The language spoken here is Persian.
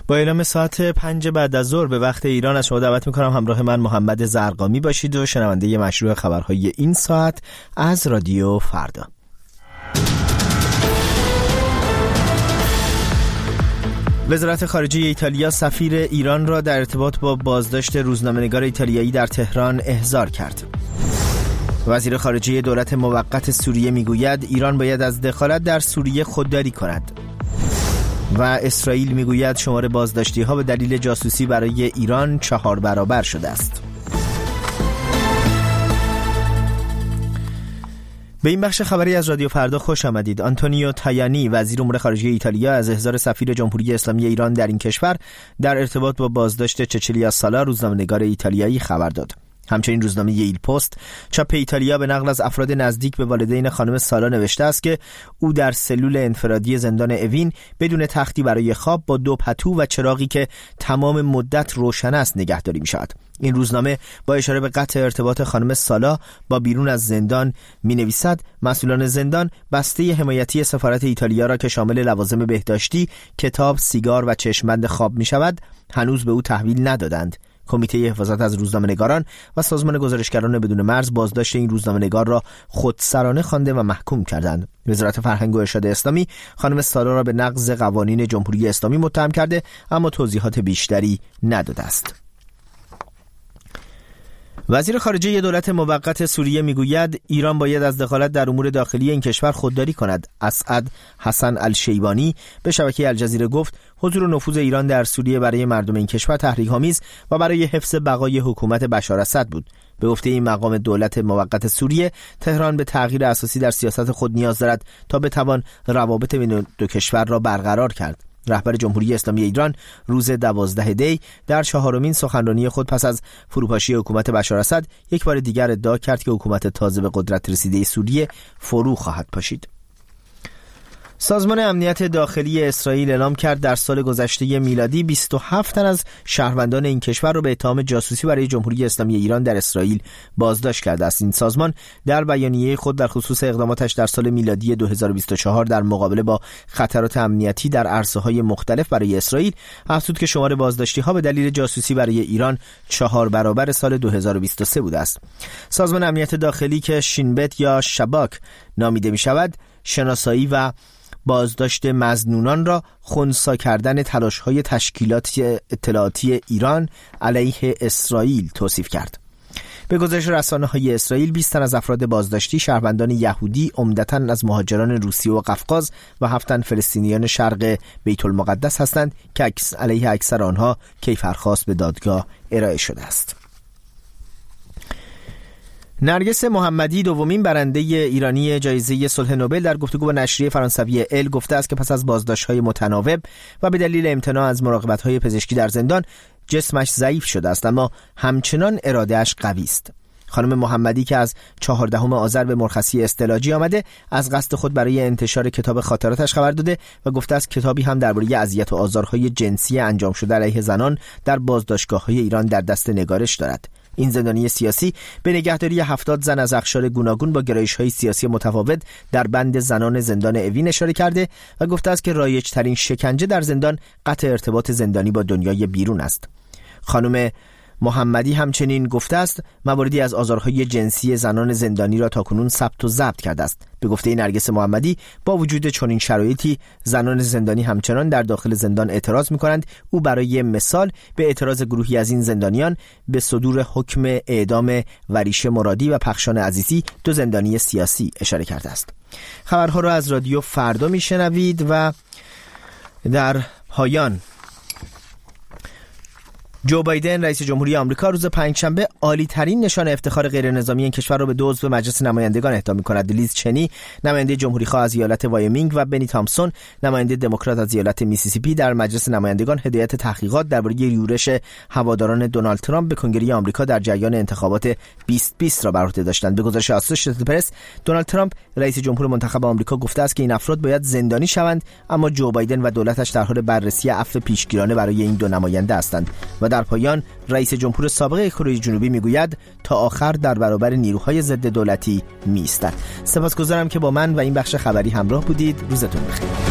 با اعلام ساعت 5 بعد از ظهر به وقت ایران از شما دعوت میکنم همراه من محمد زرقامی باشید و شنونده مشروع خبرهای این ساعت از رادیو فردا. وزارت خارجه ایتالیا سفیر ایران را در ارتباط با بازداشت روزنامه‌نگار ایتالیایی در تهران احضار کرد. وزیر خارجه دولت موقت سوریه میگوید ایران باید از دخالت در سوریه خودداری کند. و اسرائیل میگوید شمار بازداشتی‌ها به دلیل جاسوسی برای ایران 4 برابر شده است. به این بخش خبری از رادیو فردا خوش آمدید. آنتونیو تایانی وزیر امور خارجه ایتالیا از احضار سفیر جمهوری اسلامی ایران در این کشور در ارتباط با بازداشت چچلیا سالا روزنامه‌نگار ایتالیایی خبر داد. همچنین روزنامه ایل پست چاپ ایتالیا به نقل از افراد نزدیک به والدین خانم سالا نوشته است که او در سلول انفرادی زندان اوین بدون تختی برای خواب با 2 پتو و چراغی که تمام مدت روشن است نگهداری می‌شود. این روزنامه با اشاره به قطع ارتباط خانم سالا با بیرون از زندان می‌نویسد مسئولان زندان بسته حمایتی سفارت ایتالیا را که شامل لوازم بهداشتی، کتاب، سیگار و چشم‌بند خواب می‌شود هنوز به او تحویل ندادند. کمیته حفاظت از روزنامه‌نگاران و سازمان گزارشگران بدون مرز بازداشت این روزنامه‌نگار را خودسرانه خوانده و محکوم کردند. وزارت فرهنگ و ارشاد اسلامی خانم سالا را به نقض قوانین جمهوری اسلامی متهم کرده اما توضیحات بیشتری نداده است. وزیر خارجه دولت موقت سوریه میگوید ایران باید از دخالت در امور داخلی این کشور خودداری کند. اسعد حسن الشیبانی به شبکه الجزیره گفت حضور و نفوذ ایران در سوریه برای مردم این کشور تحریک‌آمیز و برای حفظ بقای حکومت بشار اسد بود. به گفته این مقام دولت موقت سوریه تهران به تغییر اساسی در سیاست خود نیاز دارد تا بتوان روابط بین دو کشور را برقرار کرد. رهبر جمهوری اسلامی ایران روز 12 دی در 4مین سخنرانی خود پس از فروپاشی حکومت بشار اسد یک بار دیگر ادعا کرد که حکومت تازه به قدرت رسیده سوریه فرو خواهد پاشید. سازمان امنیت داخلی اسرائیل اعلام کرد در سال گذشته میلادی 27 تن از شهروندان این کشور را به اتهام جاسوسی برای جمهوری اسلامی ایران در اسرائیل بازداشت کرده است. این سازمان در بیانیه خود در خصوص اقداماتش در سال میلادی 2024 در مقابله با خطرات امنیتی در عرصه‌های مختلف برای اسرائیل افزود که شمار بازداشتی‌ها به دلیل جاسوسی برای ایران 4 برابر سال 2023 بوده است. سازمان امنیت داخلی که شینبت یا شباک نامیده می‌شود، شناسایی و بازداشت مظنونان را خنثی کردن تلاش‌های تشکیلات اطلاعاتی ایران علیه اسرائیل توصیف کرد. به گزارش رسانه‌های اسرائیل 20 تن از افراد بازداشتی شهروندان یهودی عمدتاً از مهاجران روسیه و قفقاز و 7 تن فلسطینیان شرق بیت المقدس هستند که علیه اکثر آنها کیفرخواست به دادگاه ارائه شده است. نرگس محمدی دومین برنده ایرانی جایزه صلح نوبل در گفتگو با نشریه فرانسوی ال گفته است که پس از بازداشت‌های متناوب و به دلیل امتناع از مراقبت‌های پزشکی در زندان جسمش ضعیف شده است اما همچنان اراده‌اش قوی است. خانم محمدی که از 14 آذر به مرخصی استعلاجی آمده از قصد خود برای انتشار کتاب خاطراتش خبر داده و گفته است کتابی هم درباره اذیت و آزارهای جنسی انجام شده علیه زنان در بازداشتگاه‌های ایران در دست نگارش دارد. این زندانی سیاسی به نگهداری 70 زن از اقشار گوناگون با گرایش‌های سیاسی متفاوت در بند زنان زندان اوین اشاره کرده و گفته است که رایج‌ترین شکنجه در زندان قطع ارتباط زندانی با دنیای بیرون است. خانم محمدی همچنین گفته است مواردی از آزارهای جنسی زنان زندانی را تاکنون ثبت و ضبط کرده است. به گفته نرگس محمدی با وجود چنین شرایطی زنان زندانی همچنان در داخل زندان اعتراض می‌کنند. او برای مثال به اعتراض گروهی از این زندانیان به صدور حکم اعدام وریشه مرادی و پخشان عزیزی 2 زندانی سیاسی اشاره کرده است. خبرها را از رادیو فردا میشنوید و در پایان جو بایدن رئیس جمهوری آمریکا روز پنجشنبه عالی ترین نشان افتخار غیر نظامی این کشور را به 2 عضو مجلس نمایندگان اهدا می‌کند. لیز چنی نماینده جمهوری‌خواه از ایالت وایومینگ و بنی تامسون نماینده دموکرات از ایالت میسیسیپی در مجلس نمایندگان هدایت تحقیقات درباره یورش هواداران دونالد ترامپ به کنگره آمریکا در جریان انتخابات 2020 را بر عهده داشتند. به گزارش آسوشیتد پرس دونالد ترامپ رئیس جمهور منتخب آمریکا گفته است که این افراد باید زندانی شوند اما جو بایدن و دولتش در حال بررسی عفو پیشگیرانه برای این 2 نماینده هستند. و در پایان رئیس جمهور سابق کره جنوبی میگوید تا آخر در برابر نیروهای ضد دولتی می‌ایستد. سپاسگزارم که با من و این بخش خبری همراه بودید. روزتون بخیر.